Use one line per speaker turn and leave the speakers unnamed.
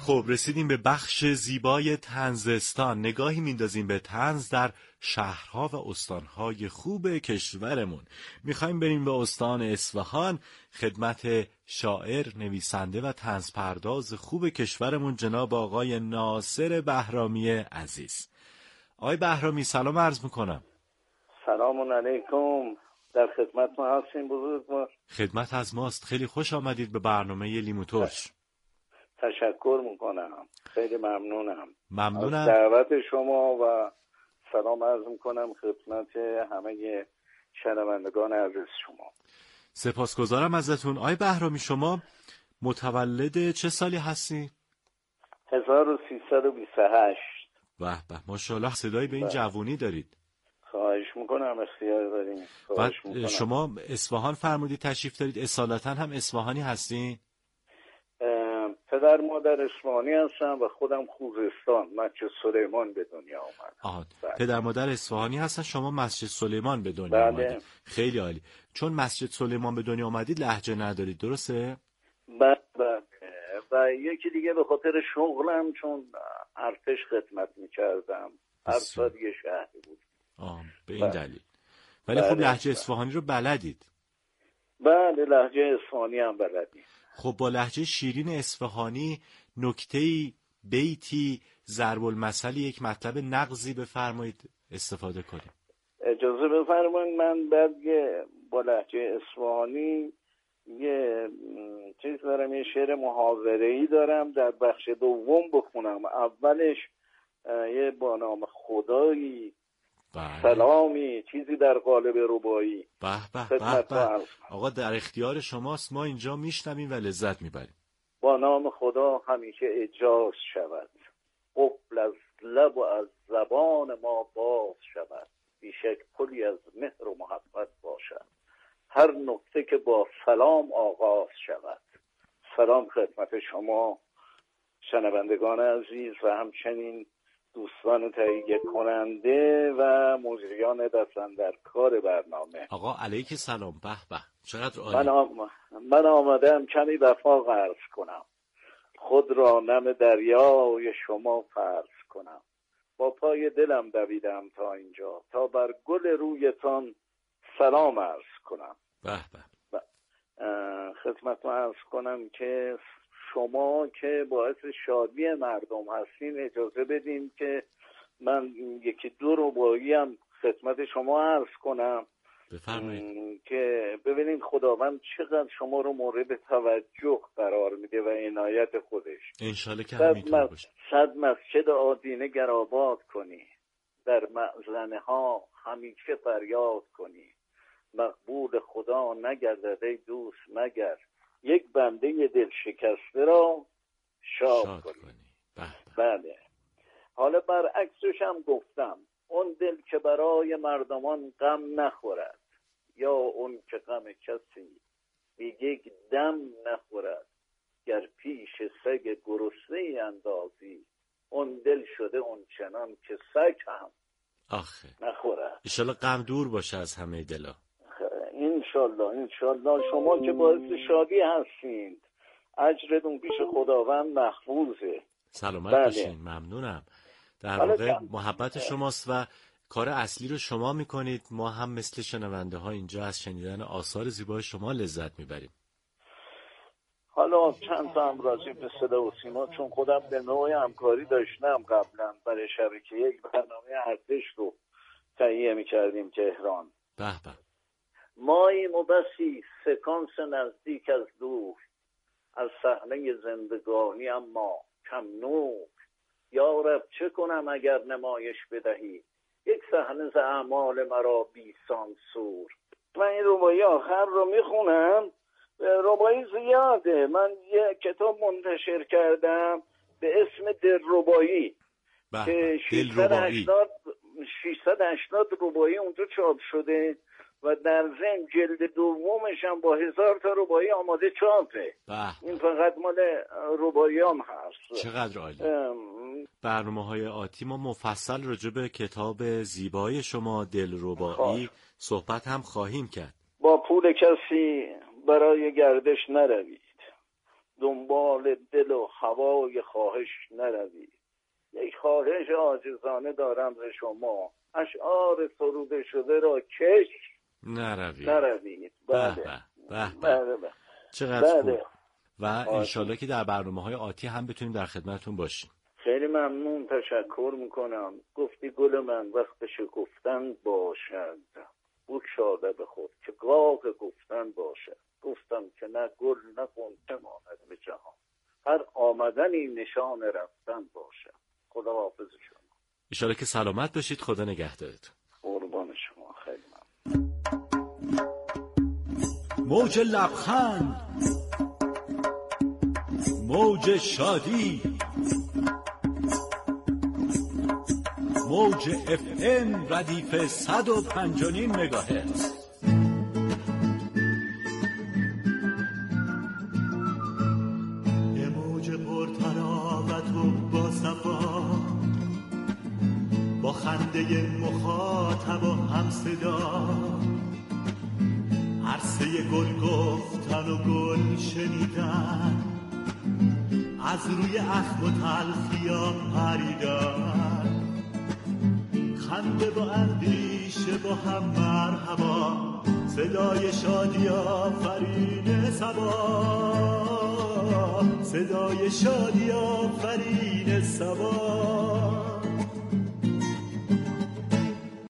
خب رسیدیم به بخش زیبای طنزستان. نگاهی میندازیم به طنز در شهرها و استانهای خوب کشورمون. میخوایم بریم به استان اصفهان خدمت شاعر، نویسنده و طنزپرداز خوب کشورمون جناب آقای ناصر بهرامی عزیز. آقای بهرامی سلام عرض میکنم.
سلام علیکم، در خدمت ما هستیم بزرگوار.
خدمت از ماست. خیلی خوش آمدید به برنامه لیمو ترش.
تشکر میکنم، خیلی ممنونم از دعوت شما و سلام عرض میکنم خدمت همه شنوندگان عزیز شما.
سپاسگزارم ازتون. آقای بهرامی شما متولد چه سالی هستی؟
1328.
به به ماشاءالله، صدایی به این جوونی دارید.
خواهش میکنم، اختیار داریم.
بعد شما اصفهان فرمودید تشریف دارید، اصالتا هم اصفهانی هستین؟
پدر مادر اصفهانی هستم و خودم خوزستان مسجد سلیمان به دنیا آمدم.
پدر مادر اصفهانی هستن، شما مسجد سلیمان به دنیا آمدید. خیلی عالی. چون مسجد سلیمان به دنیا آمدید لهجه ندارید، درسته؟
بله. و یکی دیگه به خاطر شغلم، چون ارتش خدمت میکردم، هر سال یه شهری بود.
به این دلیل. ولی خب لهجه اصفهانی رو بلدید؟
بله لهجه اصفهانی هم بلدید.
خب با لهجه شیرین اصفهانی نکته‌ای، بیتی، ضرب المثلی، یک مطلب نغزی بفرمایید استفاده کنیم.
اجازه بفرمایید من بعد با لهجه اصفهانی یه چیز دارم، یه شعر محاوره‌ای دارم در بخش دوم بخونم. اولش یه با نام خدایی سلامی، چیزی در قالب ربایی.
به به به. آقا در اختیار شماست، ما اینجا میشنویم و لذت میبریم.
با نام خدا همیشه اجاز شود، قفل از لب و از زبان ما باز شود، بیشک پلی از مهر و محبت باشد، هر نکته که با سلام آغاز شود. سلام خدمت شما شنوندگان عزیز و همچنین دوستان تهیه کننده و مجریان دستن در کار برنامه.
آقا علیک سلام. به به چقدر عالی.
من آمدم کمی وفا عرض کنم، خود را نم دریای شما فرض کنم، با پای دلم دویدم تا اینجا، تا بر گل رویتان سلام عرض کنم.
به به.
خدمتتون عرض کنم که شما که باعث شادی مردم هستین، اجازه بدین که من یکی دو رباعی هم خدمت شما عرض کنم.
بفرمایید.
که ببینید خداوند چقدر شما رو مورد توجه قرار میده و عنایت خودش.
انشالله که همینطور باشه.
100 مسجد آدینه گر آباد کنی، در مأذنه ها همیشه فریاد کنی، مقبول خدا نگردد ای دوست مگر، یک بنده دل شکسته را شاد کنی. بله. حالا برعکسش هم گفتم، اون دل که برای مردمان غم نخورد، یا اون که غم کسی به یک دم نخورد، گر پیش سگ گرسنه اندازی، اون دل شده اون چنان که سگ هم نخورد.
انشالله غم دور باشه از همه دلا.
انشالله شما که باعث شادی هستید، اجرتون پیش خداوند محفوظه.
سلامت باشین. ممنونم. در واقع محبت شماست و کار اصلی رو شما میکنید، ما هم مثل شنونده ها اینجا از شنیدن آثار زیبای شما لذت میبریم.
حالا چند تا هم راجع به صدا و سیما، چون خودم به نوعی همکاری داشتم قبلا برای شبکه یک برنامه ارتش رو تهیه میکردیم تهران.
به به.
ماییم و بسی سکانس نزدیک از دور، از صحنه زندگانی اما کم نور، یا رب چه کنم اگر نمایش بدهی، یک صحنه ز اعمال مرا بی سانسور. من این رباعی آخر رو میخونم، رباعی زیاده. من یه کتاب منتشر کردم به اسم دلربایی که 680 رباعی اونجا چاپ شده و در ضمن جلد دومش هم با 1000 تا رباعی آماده چاپه. این فقط مال رباعیام هست.
چقدر عالی. برنامه‌های آتی ما مفصل راجع به کتاب زیبای شما دلربایی صحبت هم خواهیم کرد.
با پول کسی برای گردش نروید، دنبال دل و هوای خواهش نروی. یک خواهش عاجزانه دارم ز شما، اشعار سروده شده را کش نروید.
بله. چقدر خوب. و انشالله که در برنامه‌های آتی هم بتونیم در خدمتتون باشیم.
خیلی ممنون، تشکر میکنم. گفتی گل من وقت شکفتن باشد، بگشاده به خود که گاه گفتن باشد. گفتم که نه گل نه غنچه ماند به جهان، هر آمدنی نشان رفتن باشد. خدا حافظ شما.
انشالله که سلامت باشید. خدا نگهدارتون.
قربان شما. خیلی ممنون.
موج لبخند، موج شادی، موج FM ردیف 105.9 مگاهرتز.
یه موج پرطراوت و با صفا، با خنده مخاطب و هم صدا، عرصه گل گفتن و گل شنیدن، از روی اخم و تلخیا پریدن، خنده و اندیشه با هم مرحبا، صدای شادی آفرین صبا، صدای شادی آفرین صبا.